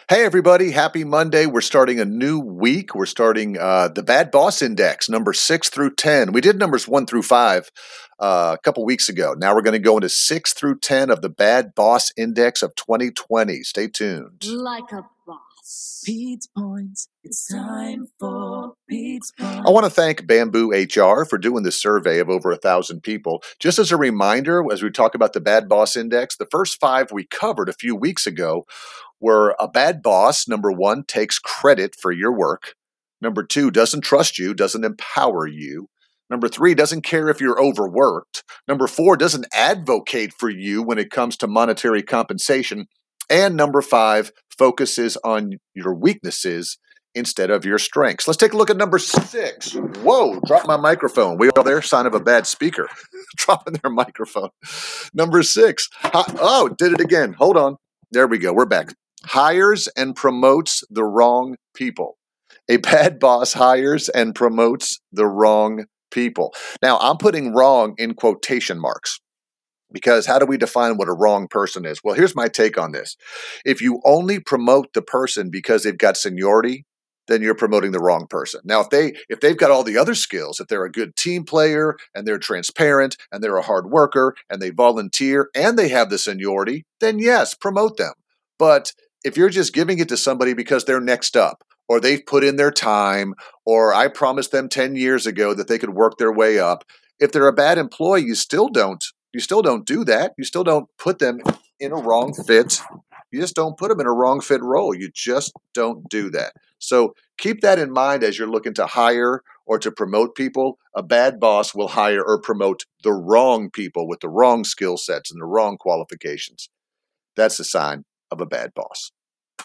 Hey, everybody. Happy Monday. We're starting a new week. We're starting the Bad Boss Index, number 6 through 10. We did numbers 1 through 5 a couple weeks ago. Now we're going to go into 6 through 10 of the Bad Boss Index of 2020. Stay tuned. Like a boss. Pete's Points. It's time for Pete's Points. I want to thank Bamboo HR for doing this survey of over 1,000 people. Just as a reminder, as we talk about the Bad Boss Index, the first 5 we covered a few weeks ago were a bad boss, number 1, takes credit for your work. Number 2, doesn't trust you, doesn't empower you. Number 3, doesn't care if you're overworked. Number 4, doesn't advocate for you when it comes to monetary compensation. And number 5, focuses on your weaknesses instead of your strengths. Let's take a look at number 6. Whoa, drop my microphone. We all there? Sign of a bad speaker. Dropping their microphone. Number 6. Oh, did it again. Hold on. There we go. We're back. Hires and promotes the wrong people. A bad boss hires and promotes the wrong people. Now, I'm putting wrong in quotation marks because how do we define what a wrong person is? Well, here's my take on this. If you only promote the person because they've got seniority, then you're promoting the wrong person. Now, if they've got all the other skills, if they're a good team player and they're transparent and they're a hard worker and they volunteer and they have the seniority, then yes, promote them. But if you're just giving it to somebody because they're next up or they've put in their time or I promised them 10 years ago that they could work their way up, if they're a bad employee, you still don't do that. You still don't put them in a wrong fit. You just don't put them in a wrong fit role. You just don't do that. So keep that in mind as you're looking to hire or to promote people. A bad boss will hire or promote the wrong people with the wrong skill sets and the wrong qualifications. That's a sign of a bad boss.